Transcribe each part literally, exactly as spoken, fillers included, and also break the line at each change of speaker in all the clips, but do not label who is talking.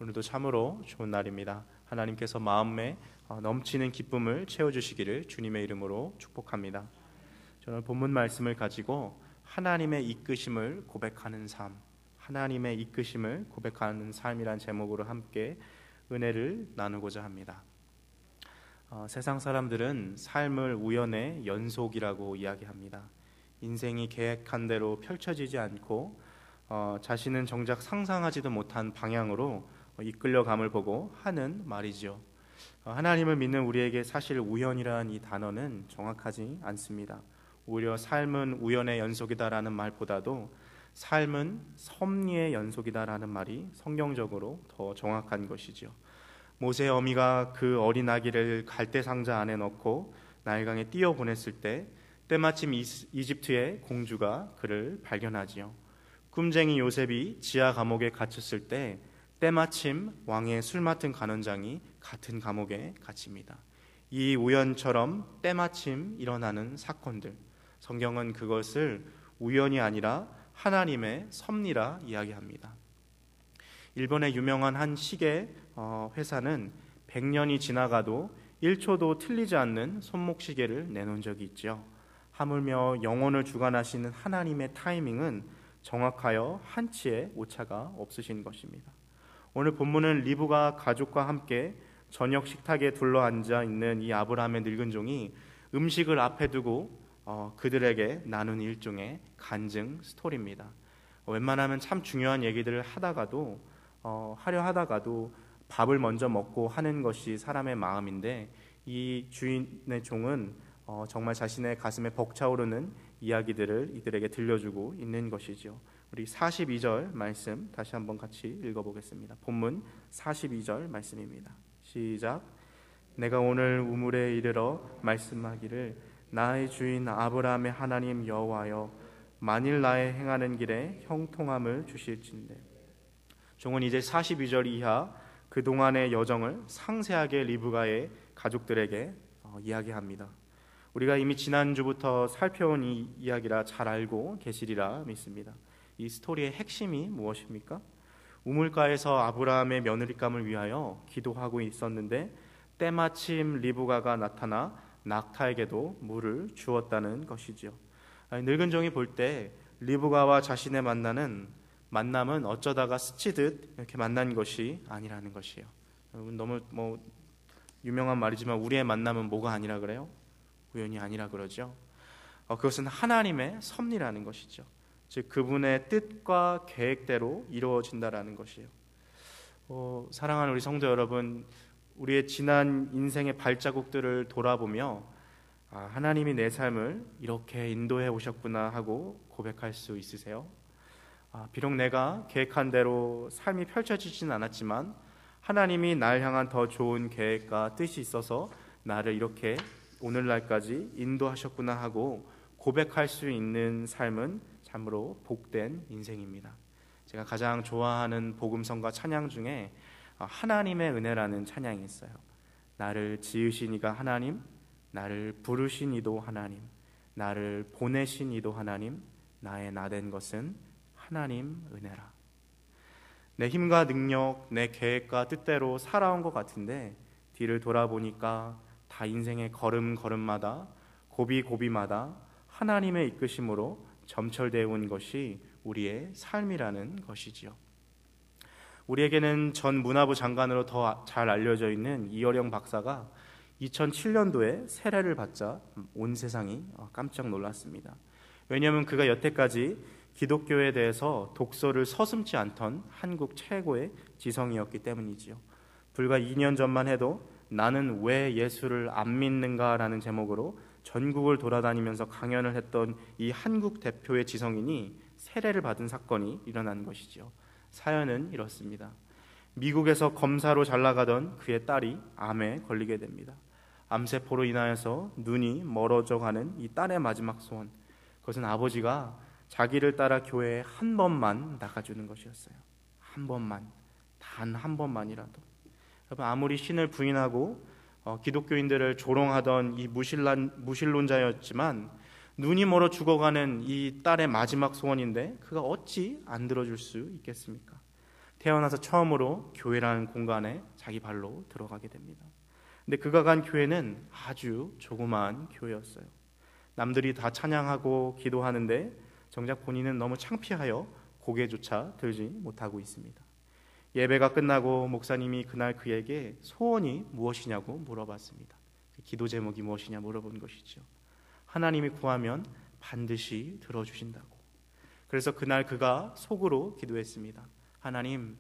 오늘도 참으로 좋은 날입니다. 하나님께서 마음에 넘치는 기쁨을 채워주시기를 주님의 이름으로 축복합니다. 저는 본문 말씀을 가지고 하나님의 이끄심을 고백하는 삶, 하나님의 이끄심을 고백하는 삶이란 제목으로 함께 은혜를 나누고자 합니다. 어, 세상 사람들은 삶을 우연의 연속이라고 이야기합니다. 인생이 계획한 대로 펼쳐지지 않고 어, 자신은 정작 상상하지도 못한 방향으로 이끌려감을 보고 하는 말이죠. 어, 하나님을 믿는 우리에게 사실 우연이라는 이 단어는 정확하지 않습니다. 오히려 삶은 우연의 연속이다라는 말보다도 삶은 섭리의 연속이다라는 말이 성경적으로 더 정확한 것이죠. 모세의 어미가 그 어린 아기를 갈대상자 안에 넣고 나일강에 띄어 보냈을 때 때마침 이집트의 공주가 그를 발견하지요. 꿈쟁이 요셉이 지하 감옥에 갇혔을 때 때마침 왕의 술 맡은 간원장이 같은 감옥에 갇힙니다. 이 우연처럼 때마침 일어나는 사건들, 성경은 그것을 우연이 아니라 하나님의 섭리라 이야기합니다. 일본의 유명한 한 시계 회사는 백 년이 지나가도 일 초도 틀리지 않는 손목시계를 내놓은 적이 있죠. 하물며 영혼을 주관하시는 하나님의 타이밍은 정확하여 한치의 오차가 없으신 것입니다. 오늘 본문은 리브가 가족과 함께 저녁 식탁에 둘러앉아 있는 이 아브라함의 늙은 종이 음식을 앞에 두고 어, 그들에게 나눈 일종의 간증 스토리입니다. 웬만하면 참 중요한 얘기들을 하다가도 어, 하려 하다가도 밥을 먼저 먹고 하는 것이 사람의 마음인데 이 주인의 종은 어, 정말 자신의 가슴에 벅차오르는 이야기들을 이들에게 들려주고 있는 것이죠. 우리 사십이 절 말씀 다시 한번 같이 읽어보겠습니다. 본문 사십이 절 말씀입니다. 시작. 내가 오늘 우물에 이르러 말씀하기를 나의 주인 아브라함의 하나님 여호와여, 만일 나의 행하는 길에 형통함을 주실진대. 종은 이제 사십이 절 이하 그동안의 여정을 상세하게 리브가의 가족들에게 어, 이야기합니다. 우리가 이미 지난주부터 살펴온 이 이야기라 잘 알고 계시리라 믿습니다. 이 스토리의 핵심이 무엇입니까? 우물가에서 아브라함의 며느리감을 위하여 기도하고 있었는데 때마침 리브가가 나타나 낙타에게도 물을 주었다는 것이지요. 늙은 종이 볼 때 리브가와 자신의 만나는 만남은 어쩌다가 스치듯 이렇게 만난 것이 아니라는 것이에요. 여러분, 너무 뭐 유명한 말이지만 우리의 만남은 뭐가 아니라 그래요? 우연이 아니라 그러죠. 어, 그것은 하나님의 섭리라는 것이죠. 즉 그분의 뜻과 계획대로 이루어진다라는 것이에요. 어, 사랑하는 우리 성도 여러분, 우리의 지난 인생의 발자국들을 돌아보며 아, 하나님이 내 삶을 이렇게 인도해 오셨구나 하고 고백할 수 있으세요? 아, 비록 내가 계획한 대로 삶이 펼쳐지진 않았지만 하나님이 날 향한 더 좋은 계획과 뜻이 있어서 나를 이렇게 오늘날까지 인도하셨구나 하고 고백할 수 있는 삶은 참으로 복된 인생입니다. 제가 가장 좋아하는 복음성과 찬양 중에 하나님의 은혜라는 찬양이 있어요. 나를 지으신 이가 하나님, 나를 부르신 이도 하나님, 나를 보내신 이도 하나님, 나의 나된 것은 하나님 은혜라. 내 힘과 능력, 내 계획과 뜻대로 살아온 것 같은데 뒤를 돌아보니까 다 인생의 걸음걸음마다 고비고비마다 하나님의 이끄심으로 점철되어 온 것이 우리의 삶이라는 것이지요. 우리에게는 전 문화부 장관으로 더 잘 알려져 있는 이어령 박사가 이천칠 년도에 세례를 받자 온 세상이 깜짝 놀랐습니다. 왜냐하면 그가 여태까지 기독교에 대해서 독서를 서슴지 않던 한국 최고의 지성이었기 때문이지요. 불과 이 년 전만 해도 나는 왜 예수를 안 믿는가라는 제목으로 전국을 돌아다니면서 강연을 했던 이 한국 대표의 지성인이 세례를 받은 사건이 일어난 것이죠. 사연은 이렇습니다. 미국에서 검사로 잘 나가던 그의 딸이 암에 걸리게 됩니다. 암세포로 인하여서 눈이 멀어져가는 이 딸의 마지막 소원, 그것은 아버지가 자기를 따라 교회에 한 번만 나가주는 것이었어요. 한 번만, 단 한 번만이라도. 여러분, 아무리 신을 부인하고 어, 기독교인들을 조롱하던 이 무신란, 무신론자였지만 눈이 멀어 죽어가는 이 딸의 마지막 소원인데 그가 어찌 안 들어줄 수 있겠습니까? 태어나서 처음으로 교회라는 공간에 자기 발로 들어가게 됩니다. 근데 그가 간 교회는 아주 조그마한 교회였어요. 남들이 다 찬양하고 기도하는데 정작 본인은 너무 창피하여 고개조차 들지 못하고 있습니다. 예배가 끝나고 목사님이 그날 그에게 소원이 무엇이냐고 물어봤습니다. 기도 제목이 무엇이냐 물어본 것이죠. 하나님이 구하면 반드시 들어주신다고. 그래서 그날 그가 속으로 기도했습니다. 하나님,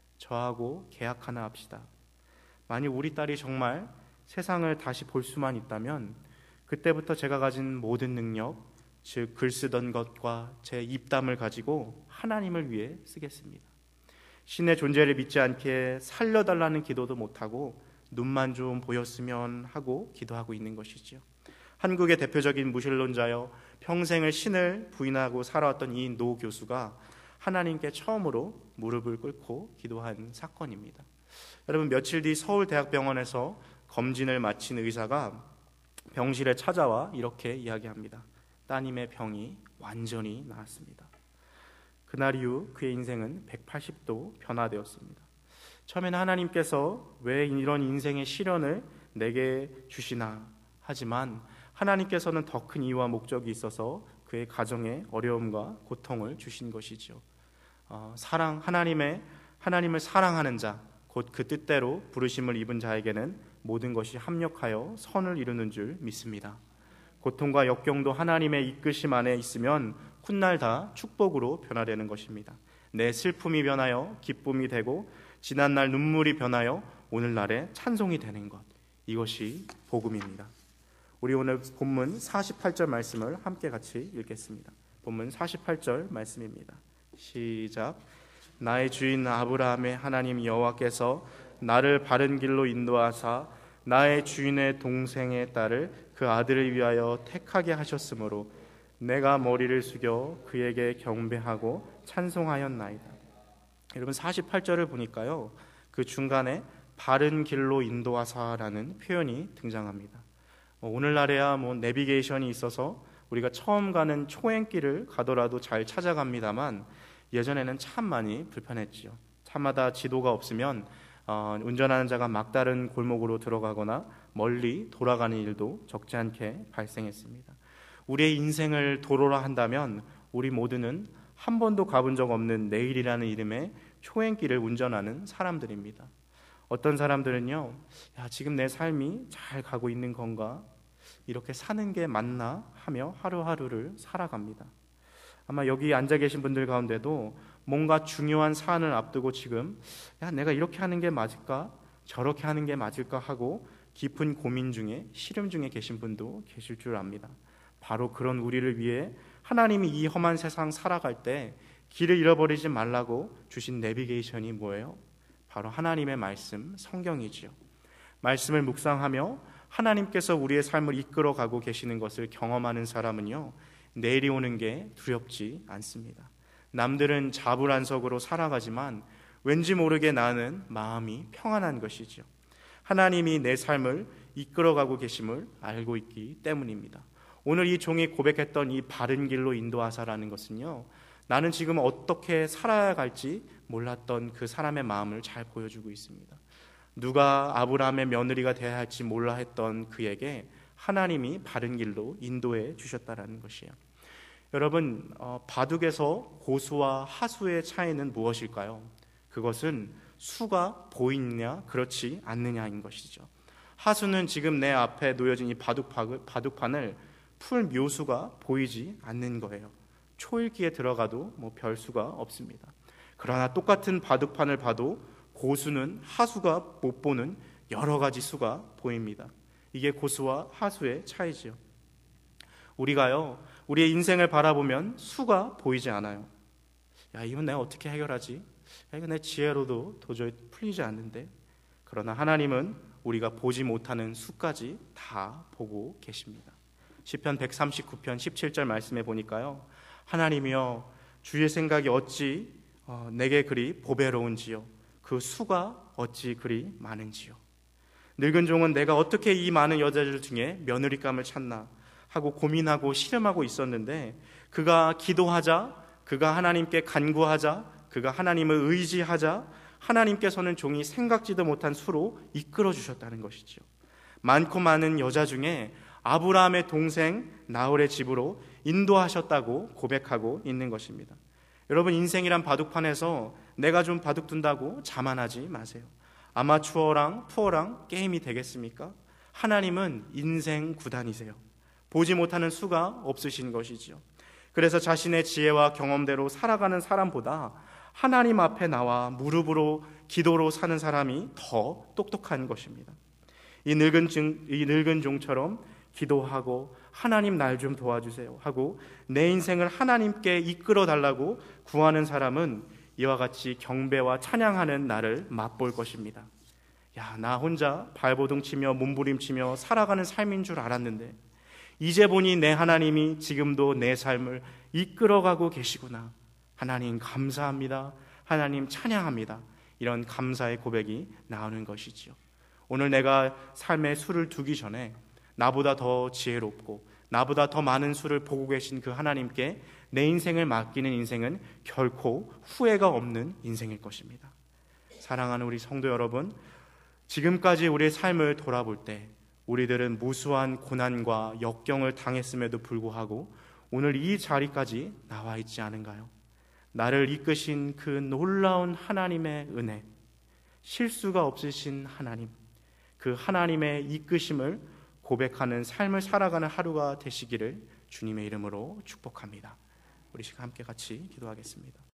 저하고 계약 하나 합시다. 만일 우리 딸이 정말 세상을 다시 볼 수만 있다면 그때부터 제가 가진 모든 능력, 즉 글 쓰던 것과 제 입담을 가지고 하나님을 위해 쓰겠습니다. 신의 존재를 믿지 않게 살려달라는 기도도 못하고 눈만 좀 보였으면 하고 기도하고 있는 것이지요. 한국의 대표적인 무신론자여 평생을 신을 부인하고 살아왔던 이 노 교수가 하나님께 처음으로 무릎을 꿇고 기도한 사건입니다. 여러분, 며칠 뒤 서울대학병원에서 검진을 마친 의사가 병실에 찾아와 이렇게 이야기합니다. 따님의 병이 완전히 나았습니다. 그날 이후 그의 인생은 백팔십 도 변화되었습니다. 처음에는 하나님께서 왜 이런 인생의 시련을 내게 주시나 하지만 하나님께서는 더 큰 이유와 목적이 있어서 그의 가정에 어려움과 고통을 주신 것이죠. 어, 사랑 하나님의 하나님을 사랑하는 자, 곧 그 뜻대로 부르심을 입은 자에게는 모든 것이 합력하여 선을 이루는 줄 믿습니다. 고통과 역경도 하나님의 이끄심 안에 있으면 훗날 다 축복으로 변화되는 것입니다. 내 슬픔이 변하여 기쁨이 되고 지난날 눈물이 변하여 오늘날의 찬송이 되는 것, 이것이 복음입니다. 우리 오늘 본문 사십팔 절 말씀을 함께 같이 읽겠습니다. 본문 사십팔 절 말씀입니다. 시작. 나의 주인 아브라함의 하나님 여호와께서 나를 바른 길로 인도하사 나의 주인의 동생의 딸을 그 아들을 위하여 택하게 하셨으므로 내가 머리를 숙여 그에게 경배하고 찬송하였나이다. 여러분, 사십팔 절을 보니까요, 그 중간에 바른 길로 인도하사라는 표현이 등장합니다. 오늘날에야 뭐 내비게이션이 있어서 우리가 처음 가는 초행길을 가더라도 잘 찾아갑니다만 예전에는 참 많이 불편했지요. 차마다 지도가 없으면 어, 운전하는 자가 막다른 골목으로 들어가거나 멀리 돌아가는 일도 적지 않게 발생했습니다. 우리의 인생을 도로라 한다면 우리 모두는 한 번도 가본 적 없는 내일이라는 이름의 초행길을 운전하는 사람들입니다. 어떤 사람들은요, 야, 지금 내 삶이 잘 가고 있는 건가? 이렇게 사는 게 맞나? 하며 하루하루를 살아갑니다. 아마 여기 앉아 계신 분들 가운데도 뭔가 중요한 사안을 앞두고 지금 야, 내가 이렇게 하는 게 맞을까? 저렇게 하는 게 맞을까? 하고 깊은 고민 중에, 시름 중에 계신 분도 계실 줄 압니다. 바로 그런 우리를 위해 하나님이 이 험한 세상 살아갈 때 길을 잃어버리지 말라고 주신 내비게이션이 뭐예요? 바로 하나님의 말씀, 성경이지요. 말씀을 묵상하며 하나님께서 우리의 삶을 이끌어가고 계시는 것을 경험하는 사람은요, 내일이 오는 게 두렵지 않습니다. 남들은 자불안석으로 살아가지만 왠지 모르게 나는 마음이 평안한 것이죠. 하나님이 내 삶을 이끌어가고 계심을 알고 있기 때문입니다. 오늘 이 종이 고백했던 이 바른 길로 인도하사라는 것은요, 나는 지금 어떻게 살아야 할지 몰랐던 그 사람의 마음을 잘 보여주고 있습니다. 누가 아브라함의 며느리가 되어야 할지 몰라 했던 그에게 하나님이 바른 길로 인도해 주셨다라는 것이에요. 여러분, 어, 바둑에서 고수와 하수의 차이는 무엇일까요? 그것은 수가 보이느냐 그렇지 않느냐인 것이죠. 하수는 지금 내 앞에 놓여진 이 바둑, 바둑판을 풀 묘수가 보이지 않는 거예요. 초읽기에 들어가도 뭐 별수가 없습니다. 그러나 똑같은 바둑판을 봐도 고수는 하수가 못 보는 여러 가지 수가 보입니다. 이게 고수와 하수의 차이지요. 우리가요, 우리의 인생을 바라보면 수가 보이지 않아요. 야, 이건 내가 어떻게 해결하지? 야, 이거 내 지혜로도 도저히 풀리지 않는데. 그러나 하나님은 우리가 보지 못하는 수까지 다 보고 계십니다. 시편 백삼십구 편 십칠 절 말씀에 보니까요, 하나님이여 주의 생각이 어찌 어, 내게 그리 보배로운지요, 그 수가 어찌 그리 많은지요. 늙은 종은 내가 어떻게 이 많은 여자들 중에 며느리감을 찾나 하고 고민하고 씨름하고 있었는데, 그가 기도하자, 그가 하나님께 간구하자 그가 하나님을 의지하자 하나님께서는 종이 생각지도 못한 수로 이끌어 주셨다는 것이죠. 많고 많은 여자 중에 아브라함의 동생 나홀의 집으로 인도하셨다고 고백하고 있는 것입니다. 여러분, 인생이란 바둑판에서 내가 좀 바둑 둔다고 자만하지 마세요. 아마추어랑 푸어랑 게임이 되겠습니까? 하나님은 인생 구단이세요. 보지 못하는 수가 없으신 것이지요. 그래서 자신의 지혜와 경험대로 살아가는 사람보다 하나님 앞에 나와 무릎으로 기도로 사는 사람이 더 똑똑한 것입니다. 이 늙은, 종, 이 늙은 종처럼 기도하고 하나님 날 좀 도와주세요 하고 내 인생을 하나님께 이끌어 달라고 구하는 사람은 이와 같이 경배와 찬양하는 날을 맛볼 것입니다. 야, 나 혼자 발버둥 치며 몸부림치며 살아가는 삶인 줄 알았는데 이제 보니 내 하나님이 지금도 내 삶을 이끌어가고 계시구나. 하나님 감사합니다. 하나님 찬양합니다. 이런 감사의 고백이 나오는 것이지요. 오늘 내가 삶에 수를 두기 전에 나보다 더 지혜롭고 나보다 더 많은 수를 보고 계신 그 하나님께 내 인생을 맡기는 인생은 결코 후회가 없는 인생일 것입니다. 사랑하는 우리 성도 여러분, 지금까지 우리의 삶을 돌아볼 때 우리들은 무수한 고난과 역경을 당했음에도 불구하고 오늘 이 자리까지 나와 있지 않은가요? 나를 이끄신 그 놀라운 하나님의 은혜, 실수가 없으신 하나님, 그 하나님의 이끄심을 고백하는 삶을 살아가는 하루가 되시기를 주님의 이름으로 축복합니다. 우리 시간 함께 같이 기도하겠습니다.